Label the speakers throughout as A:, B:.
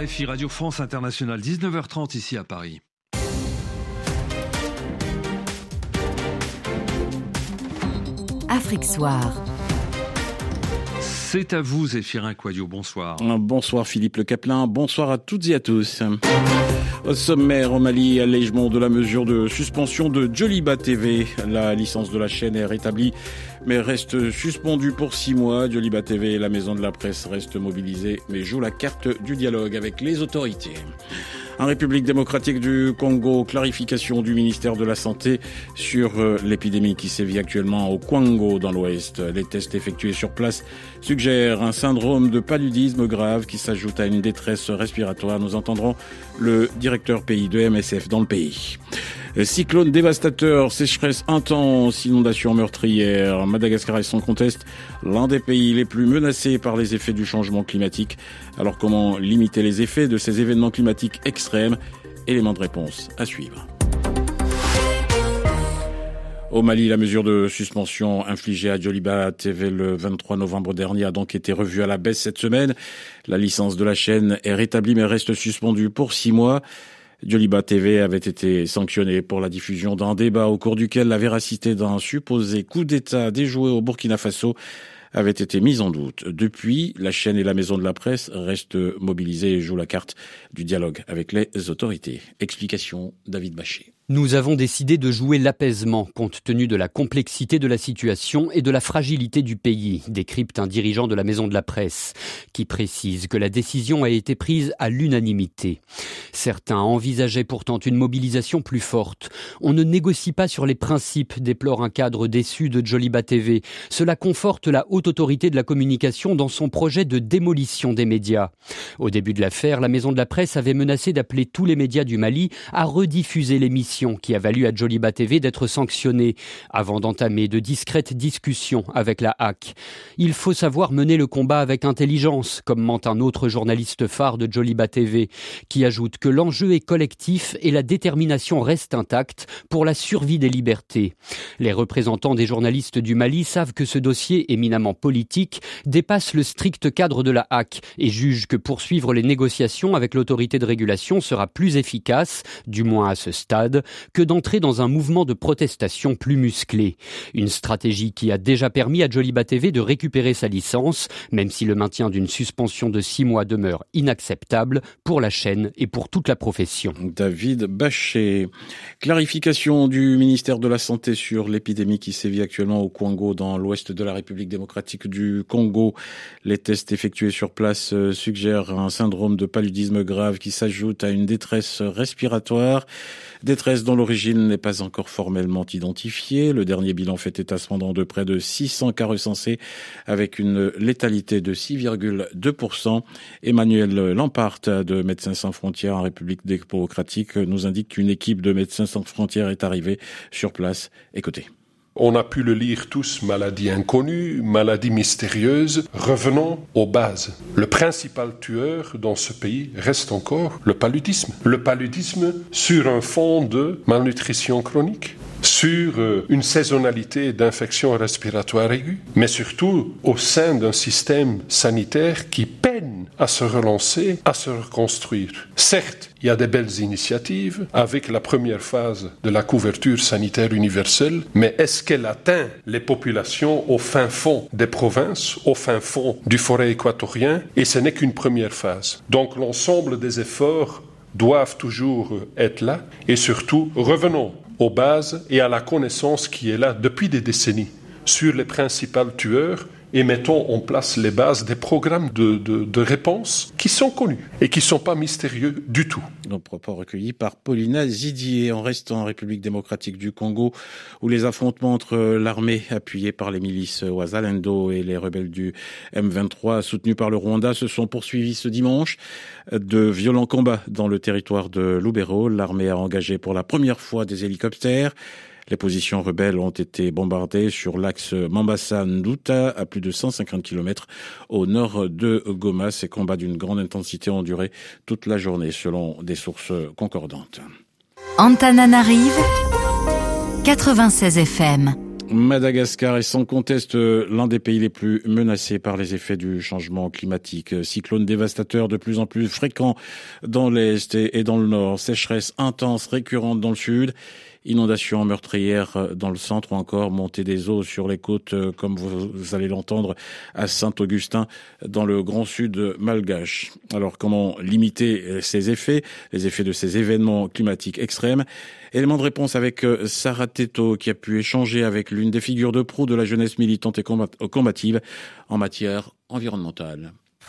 A: RFI Radio France Internationale, 19h30 ici à Paris.
B: Afrique Soir.
A: C'est à vous, Zéphirin Quadio, bonsoir.
C: Bonsoir Philippe Le Caplin, bonsoir à toutes et à tous. Au sommaire, au Mali, allègement de la mesure de suspension de Djoliba TV. La licence de la chaîne est rétablie, mais reste suspendue pour 6 mois. Djoliba TV et la maison de la presse restent mobilisées, mais jouent la carte du dialogue avec les autorités. En République démocratique du Congo, clarification du ministère de la Santé sur l'épidémie qui sévit actuellement au Kwango dans l'Ouest. Les tests effectués sur place suggèrent un syndrome de paludisme grave qui s'ajoute à une détresse respiratoire. Nous entendrons le directeur pays de MSF dans le pays. Cyclone dévastateur, sécheresse intense, inondations meurtrières. Madagascar est sans conteste l'un des pays les plus menacés par les effets du changement climatique. Alors comment limiter les effets de ces événements climatiques extrêmes? Élément de réponse à suivre. Au Mali, la mesure de suspension infligée à Djoliba TV le 23 novembre dernier a donc été revue à la baisse cette semaine. La licence de la chaîne est rétablie mais reste suspendue pour 6 mois. Djoliba TV avait été sanctionné pour la diffusion d'un débat au cours duquel la véracité d'un supposé coup d'État déjoué au Burkina Faso avait été mise en doute. Depuis, la chaîne et la maison de la presse restent mobilisées et jouent la carte du dialogue avec les autorités. Explication, David Bachet.
D: Nous avons décidé de jouer l'apaisement compte tenu de la complexité de la situation et de la fragilité du pays, décrypte un dirigeant de la maison de la presse, qui précise que la décision a été prise à l'unanimité. Certains envisageaient pourtant une mobilisation plus forte. On ne négocie pas sur les principes, déplore un cadre déçu de Djoliba TV. Cela conforte la haute autorité de la communication dans son projet de démolition des médias. Au début de l'affaire, la maison de la presse avait menacé d'appeler tous les médias du Mali à rediffuser l'émission qui a valu à Djoliba TV d'être sanctionné avant d'entamer de discrètes discussions avec la HAC. Il faut savoir mener le combat avec intelligence, commente un autre journaliste phare de Djoliba TV, qui ajoute que l'enjeu est collectif et la détermination reste intacte pour la survie des libertés. Les représentants des journalistes du Mali savent que ce dossier éminemment politique dépasse le strict cadre de la HAC et jugent que poursuivre les négociations avec l'autorité de régulation sera plus efficace, du moins à ce stade, que d'entrer dans un mouvement de protestation plus musclé. Une stratégie qui a déjà permis à Djoliba TV de récupérer sa licence, même si le maintien d'une suspension de 6 mois demeure inacceptable pour la chaîne et pour toute la profession.
C: David Bachet. Clarification du ministère de la Santé sur l'épidémie qui sévit actuellement au Kwango dans l'ouest de la République démocratique du Congo. Les tests effectués sur place suggèrent un syndrome de paludisme grave qui s'ajoute à une détresse respiratoire. Détresse dont l'origine n'est pas encore formellement identifiée. Le dernier bilan fait état cependant de près de 600 cas recensés avec une létalité de 6,2%. Emmanuel Lampart de Médecins sans frontières en République démocratique nous indique qu'une équipe de Médecins sans frontières est arrivée sur place. Écoutez.
E: On a pu le lire tous, maladie inconnue, maladie mystérieuse. Revenons aux bases. Le principal tueur dans ce pays reste encore le paludisme. Le paludisme sur un fond de malnutrition chronique, sur une saisonnalité d'infections respiratoires aiguës, mais surtout au sein d'un système sanitaire qui peine à se relancer, à se reconstruire. Certes, il y a des belles initiatives avec la première phase de la couverture sanitaire universelle, mais est-ce qu'elle atteint les populations au fin fond des provinces, au fin fond du forêt équatorien? Et ce n'est qu'une première phase. Donc l'ensemble des efforts doivent toujours être là et surtout revenons aux bases et à la connaissance qui est là depuis des décennies sur les principaux tueurs et mettons en place les bases des programmes de réponse qui sont connus et qui ne sont pas mystérieux du tout.
C: Nos propos recueillis par Paulina Zidier. En restant en République démocratique du Congo, où les affrontements entre l'armée appuyée par les milices Wazalendo et les rebelles du M23 soutenus par le Rwanda se sont poursuivis ce dimanche. De violents combats dans le territoire de Lubero. L'armée a engagé pour la première fois des hélicoptères. Les positions rebelles ont été bombardées sur l'axe Mambasa-Nduta à plus de 150 km au nord de Goma. Ces combats d'une grande intensité ont duré toute la journée selon des sources concordantes.
B: Antananarive, 96 FM.
C: Madagascar est sans conteste l'un des pays les plus menacés par les effets du changement climatique. Cyclones dévastateurs de plus en plus fréquents dans l'est et dans le nord, sécheresse intense récurrente dans le sud, inondations meurtrières dans le centre ou encore montée des eaux sur les côtes, comme vous allez l'entendre à Saint-Augustin dans le grand sud malgache. Alors comment limiter ces effets, les effets de ces événements climatiques extrêmes? Élément de réponse avec Sarah Teto qui a pu échanger avec l'une des figures de proue de la jeunesse militante et combative en matière environnementale.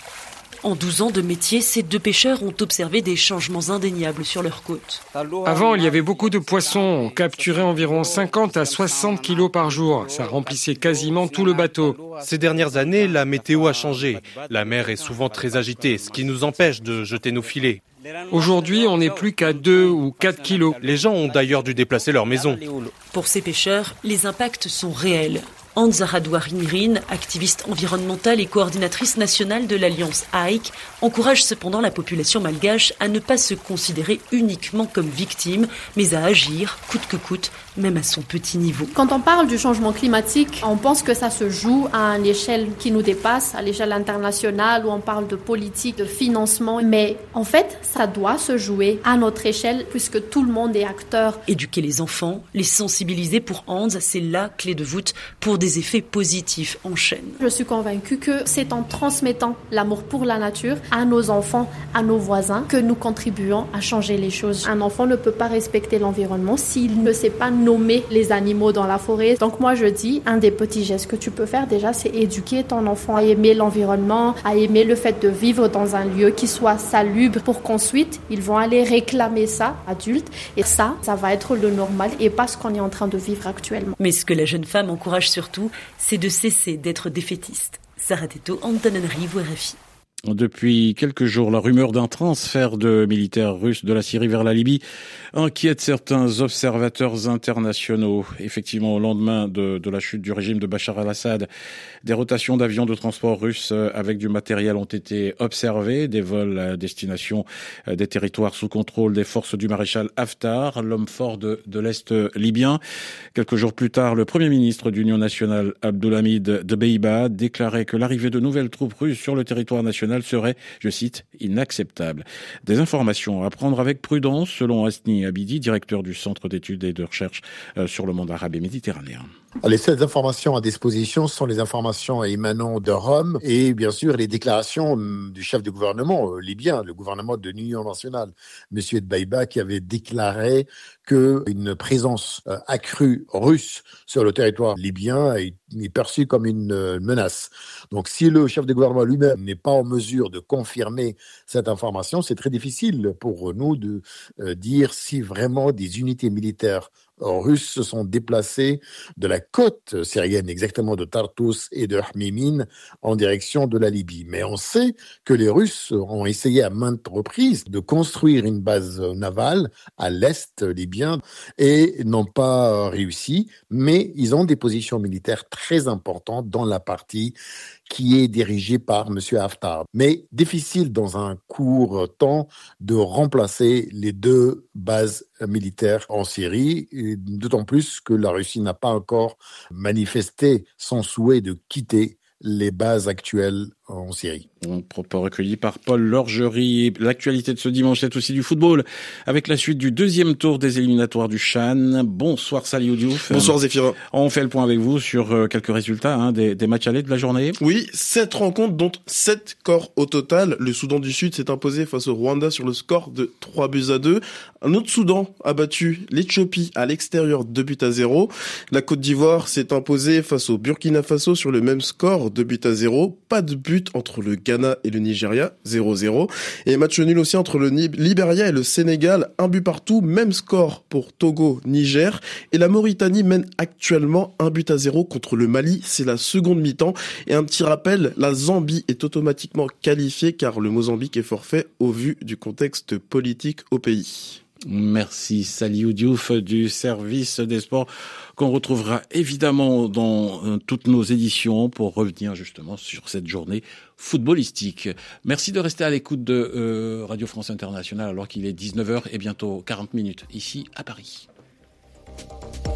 B: En 12 ans de métier, ces deux pêcheurs ont observé des changements indéniables sur leurs côtes.
F: Avant, il y avait beaucoup de poissons. On capturait environ 50 à 60 kilos par jour. Ça remplissait quasiment tout le bateau.
G: Ces dernières années, la météo a changé. La mer est souvent très agitée, ce qui nous empêche de jeter nos filets.
F: Aujourd'hui, on n'est plus qu'à 2 ou 4 kilos.
G: Les gens ont d'ailleurs dû déplacer leur maison.
B: Pour ces pêcheurs, les impacts sont réels. Anza Hadouarinirin, activiste environnementale et coordinatrice nationale de l'Alliance AIC, encourage cependant la population malgache à ne pas se considérer uniquement comme victime, mais à agir coûte que coûte, même à son petit niveau.
H: Quand on parle du changement climatique, on pense que ça se joue à une échelle qui nous dépasse, à l'échelle internationale, où on parle de politique, de financement. Mais en fait, ça doit se jouer à notre échelle, puisque tout le monde est acteur.
B: Éduquer les enfants, les sensibiliser pour Anza, c'est la clé de voûte pour des effets positifs en chaîne.
H: Je suis convaincue que c'est en transmettant l'amour pour la nature à nos enfants, à nos voisins, que nous contribuons à changer les choses. Un enfant ne peut pas respecter l'environnement s'il ne sait pas nommer les animaux dans la forêt. Donc moi je dis, un des petits gestes que tu peux faire déjà, c'est éduquer ton enfant à aimer l'environnement, à aimer le fait de vivre dans un lieu qui soit salubre, pour qu'ensuite ils vont aller réclamer ça, adultes. Et ça va être le normal et pas ce qu'on est en train de vivre actuellement.
B: Mais ce que la jeune femme encourage surtout, c'est de cesser d'être défaitiste. Sarah Teto, Antananarivo, RFI.
C: Depuis quelques jours, la rumeur d'un transfert de militaires russes de la Syrie vers la Libye inquiète certains observateurs internationaux. Effectivement, au lendemain de la chute du régime de Bachar al-Assad, des rotations d'avions de transport russes avec du matériel ont été observées, des vols à destination des territoires sous contrôle des forces du maréchal Haftar, l'homme fort de l'Est libyen. Quelques jours plus tard, le Premier ministre d'Union nationale, Abdulhamid Dbeibah, déclarait que l'arrivée de nouvelles troupes russes sur le territoire national serait, je cite, inacceptable. Des informations à prendre avec prudence, selon Asni Abidi, directeur du Centre d'études et de recherche sur le monde arabe et méditerranéen.
I: Les seules informations à disposition sont les informations émanant de Rome et bien sûr les déclarations du chef du gouvernement libyen, le gouvernement de l'Union nationale, M. Dbeibah, qui avait déclaré qu'une présence accrue russe sur le territoire libyen est perçue comme une menace. Donc si le chef du gouvernement lui-même n'est pas en mesure de confirmer cette information, c'est très difficile pour nous de dire si vraiment des unités militaires russes se sont déplacés de la côte syrienne, exactement de Tartus et de Hmimine, en direction de la Libye. Mais on sait que les Russes ont essayé à maintes reprises de construire une base navale à l'est libyen et n'ont pas réussi, mais ils ont des positions militaires très importantes dans la partie qui est dirigée par M. Haftar. Mais difficile dans un court temps de remplacer les deux bases militaires en Syrie, d'autant plus que la Russie n'a pas encore manifesté son souhait de quitter les bases actuelles en Syrie.
C: Un propos recueilli par Paul Lorgerie. L'actualité de ce dimanche, c'est aussi du football, avec la suite du deuxième tour des éliminatoires du CHAN. Bonsoir Salihou Diouf.
J: Bonsoir Zéphirin.
C: On fait le point avec vous sur quelques résultats des matchs allés de la journée.
J: Oui, 7 rencontres, dont 7 scores au total. Le Soudan du Sud s'est imposé face au Rwanda sur le score de 3-2. Un autre Soudan a battu l'Éthiopie à l'extérieur 2-0. La Côte d'Ivoire s'est imposée face au Burkina Faso sur le même score, 2-0. Pas de but entre le Ghana et le Nigeria, 0-0. Et match nul aussi entre le Libéria et le Sénégal, 1 but partout, même score pour Togo, Niger. Et la Mauritanie mène actuellement 1-0 contre le Mali. C'est la seconde mi-temps. Et un petit rappel, la Zambie est automatiquement qualifiée car le Mozambique est forfait au vu du contexte politique au pays.
C: Merci Salihou Diouf du service des sports qu'on retrouvera évidemment dans toutes nos éditions pour revenir justement sur cette journée footballistique. Merci de rester à l'écoute de Radio France Internationale alors qu'il est 19h et bientôt 40 minutes ici à Paris.